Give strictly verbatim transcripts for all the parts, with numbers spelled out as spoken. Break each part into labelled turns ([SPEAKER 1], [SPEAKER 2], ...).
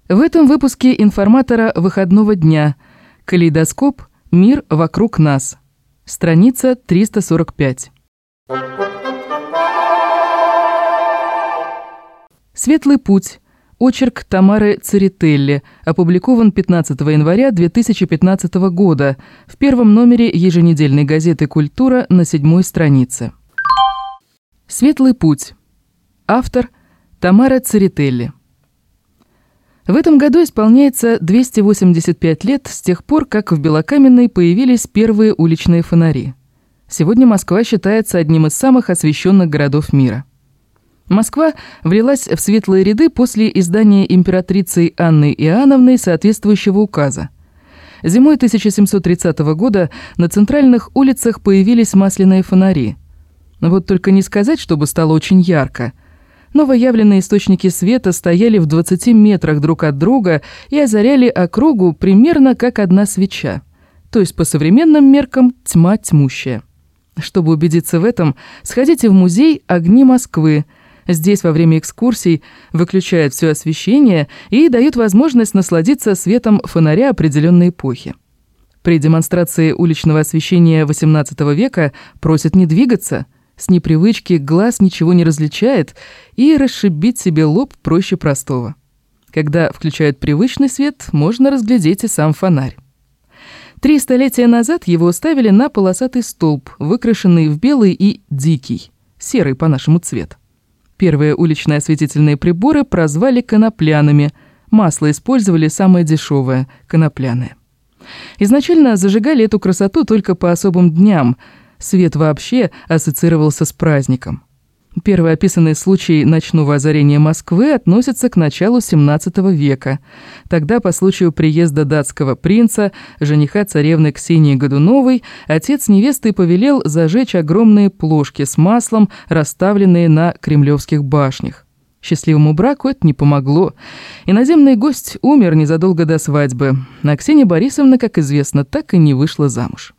[SPEAKER 1] В этом выпуске информатора выходного дня «Калейдоскоп. Мир вокруг нас». Страница триста сорок пять. «Светлый путь». Очерк Тамары Церетели, опубликован пятнадцатого января две тысячи пятнадцатого года в первом номере еженедельной газеты «Культура» на седьмой странице. «Светлый путь». Автор Тамара Церетели. В этом году исполняется двести восемьдесят пять лет с тех пор, как в Белокаменной появились первые уличные фонари. Сегодня Москва считается одним из самых освещенных городов мира. Москва влилась в светлые ряды после издания императрицей Анной Иоанновной соответствующего указа. Зимой тысяча семьсот тридцатого года на центральных улицах появились масляные фонари. Вот только не сказать, чтобы стало очень ярко. Новоявленные источники света стояли в двадцати метрах друг от друга и озаряли округу примерно как одна свеча, то есть по современным меркам тьма тьмущая. Чтобы убедиться в этом, сходите в музей «Огни Москвы». Здесь во время экскурсий выключают все освещение и дают возможность насладиться светом фонаря определенной эпохи. При демонстрации уличного освещения восемнадцатого века просят не двигаться, с непривычки глаз ничего не различает, и расшибить себе лоб проще простого. Когда включают привычный свет, можно разглядеть и сам фонарь. Три столетия назад его ставили на полосатый столб, выкрашенный в белый и дикий, серый по нашему цвету. Первые уличные осветительные приборы прозвали конопляными. Масло использовали самое дешевое – конопляное. Изначально зажигали эту красоту только по особым дням. Свет вообще ассоциировался с праздником. Первый описанный случай ночного озарения Москвы относится к началу семнадцатого века. Тогда, по случаю приезда датского принца, жениха царевны Ксении Годуновой, отец невесты повелел зажечь огромные плошки с маслом, расставленные на кремлевских башнях. Счастливому браку это не помогло. Иноземный гость умер незадолго до свадьбы, а Ксения Борисовна, как известно, так и не вышла замуж.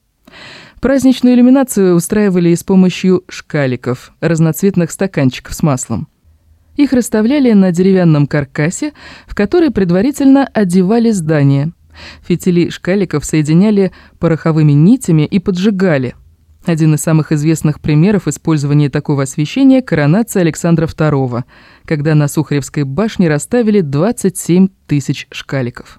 [SPEAKER 1] Праздничную иллюминацию устраивали и с помощью шкаликов, разноцветных стаканчиков с маслом. Их расставляли на деревянном каркасе, в который предварительно одевали здание. Фитили шкаликов соединяли пороховыми нитями и поджигали. Один из самых известных примеров использования такого освещения – коронация Александра второго, когда на Сухаревской башне расставили двадцать семь тысяч шкаликов.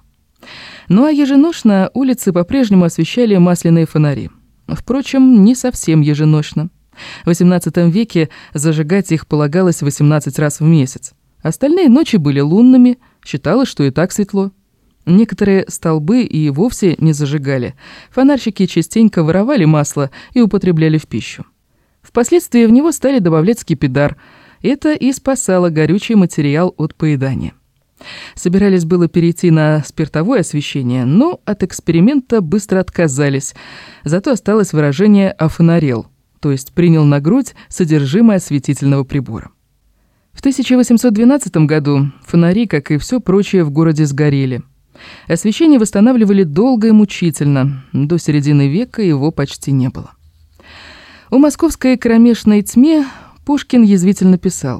[SPEAKER 1] Ну а еженочно улицы по-прежнему освещали масляные фонари. Впрочем, не совсем еженочно. В восемнадцатом веке зажигать их полагалось восемнадцать раз в месяц. Остальные ночи были лунными, считалось, что и так светло. Некоторые столбы и вовсе не зажигали. Фонарщики частенько воровали масло и употребляли в пищу. Впоследствии в него стали добавлять скипидар. Это и спасало горючий материал от поедания. Собирались было перейти на спиртовое освещение, но от эксперимента быстро отказались. Зато осталось выражение «офонарел», то есть принял на грудь содержимое осветительного прибора. В тысяча восемьсот двенадцатом году фонари, как и все прочее, в городе сгорели. Освещение восстанавливали долго и мучительно. До середины века его почти не было. О московской кромешной тьме Пушкин язвительно писал: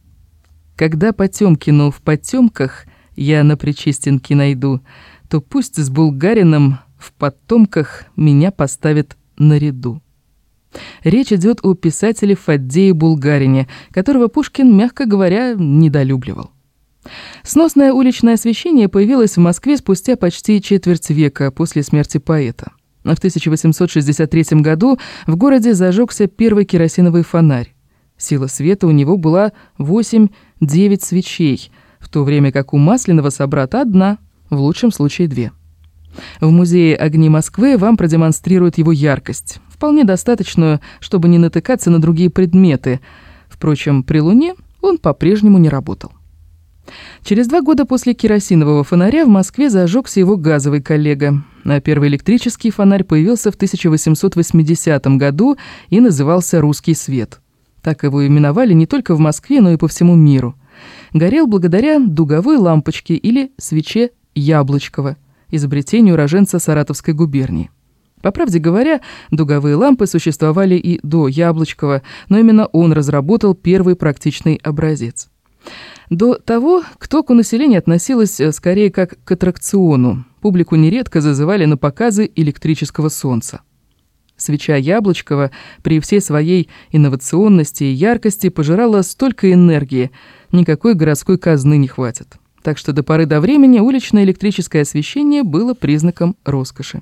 [SPEAKER 1] «Когда Потёмкину в потёмках я на Причистенке найду, то пусть с Булгарином в потомках меня поставят наряду». Речь идет о писателе Фаддее Булгарине, которого Пушкин, мягко говоря, недолюбливал. Сносное уличное освещение появилось в Москве спустя почти четверть века после смерти поэта. В тысяча восемьсот шестьдесят третьем году в городе зажегся первый керосиновый фонарь. Сила света у него была восемь-девять свечей, в то время как у масляного собрата одна, в лучшем случае две. В музее «Огни Москвы» вам продемонстрируют его яркость, вполне достаточную, чтобы не натыкаться на другие предметы. Впрочем, при луне он по-прежнему не работал. Через два года после керосинового фонаря в Москве зажегся его газовый коллега, а первый электрический фонарь появился в тысяча восемьсот восьмидесятом году и назывался «Русский свет». Так его именовали не только в Москве, но и по всему миру. Горел благодаря дуговой лампочке или свече Яблочкова, изобретению уроженца Саратовской губернии. По правде говоря, дуговые лампы существовали и до Яблочкова, но именно он разработал первый практичный образец. До того к току население относилось скорее как к аттракциону. Публику нередко зазывали на показы электрического солнца. Свеча Яблочкова при всей своей инновационности и яркости пожирала столько энергии, никакой городской казны не хватит. Так что до поры до времени уличное электрическое освещение было признаком роскоши.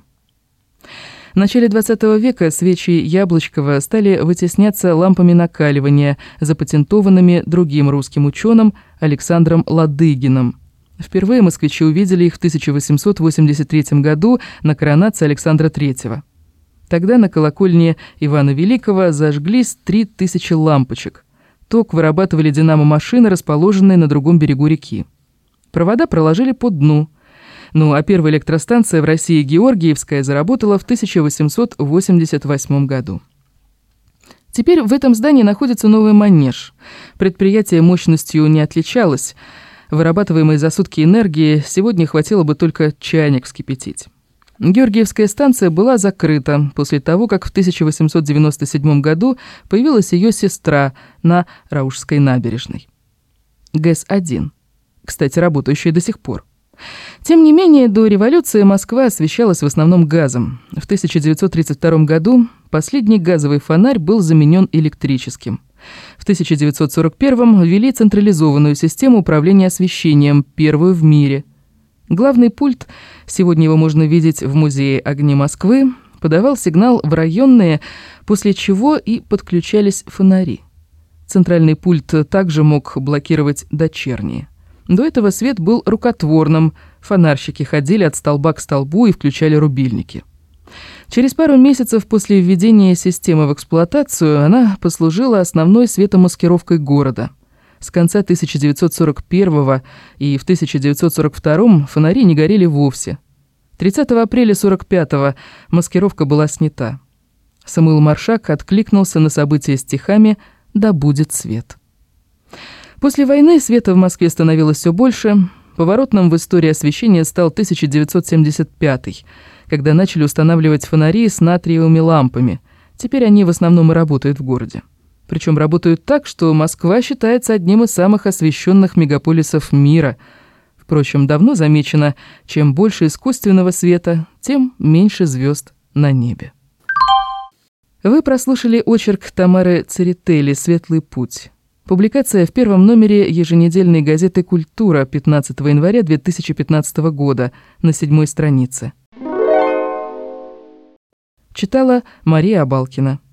[SPEAKER 1] В начале двадцатого века свечи Яблочкова стали вытесняться лампами накаливания, запатентованными другим русским ученым Александром Ладыгиным. Впервые москвичи увидели их в тысяча восемьсот восемьдесят третьем году на коронации Александра Третьего. Тогда на колокольне Ивана Великого зажглись три тысячи лампочек. Ток вырабатывали динамо-машины, расположенные на другом берегу реки. Провода проложили по дну. Ну а первая электростанция в России Георгиевская заработала в тысяча восемьсот восемьдесят восьмом году. Теперь в этом здании находится новый манеж. Предприятие мощностью не отличалось. Вырабатываемой за сутки энергии сегодня хватило бы только чайник вскипятить. Георгиевская станция была закрыта после того, как в тысяча восемьсот девяносто седьмом году появилась ее сестра на Раушской набережной. ГЭС один, кстати, работающая до сих пор. Тем не менее, до революции Москва освещалась в основном газом. В тысяча девятьсот тридцать втором году последний газовый фонарь был заменен электрическим. В тысяча девятьсот сорок первом ввели централизованную систему управления освещением, первую в мире. Главный пульт, сегодня его можно видеть в музее «Огни Москвы», подавал сигнал в районные, после чего и подключались фонари. Центральный пульт также мог блокировать дочерние. До этого свет был рукотворным, фонарщики ходили от столба к столбу и включали рубильники. Через пару месяцев после введения системы в эксплуатацию она послужила основной светомаскировкой города. С конца тысяча девятьсот сорок первого и в тысяча девятьсот сорок втором фонари не горели вовсе. тридцатого апреля сорок пятого маскировка была снята. Самуил Маршак откликнулся на события стихами «Да будет свет». После войны света в Москве становилось все больше. Поворотным в истории освещения стал тысяча девятьсот семьдесят пятый, когда начали устанавливать фонари с натриевыми лампами. Теперь они в основном и работают в городе. Причем работают так, что Москва считается одним из самых освещенных мегаполисов мира. Впрочем, давно замечено, чем больше искусственного света, тем меньше звезд на небе. Вы прослушали очерк Тамары Церетели «Светлый путь». Публикация в первом номере еженедельной газеты «Культура» пятнадцатого января две тысячи пятнадцатого года на седьмой странице. Читала Мария Абалкина.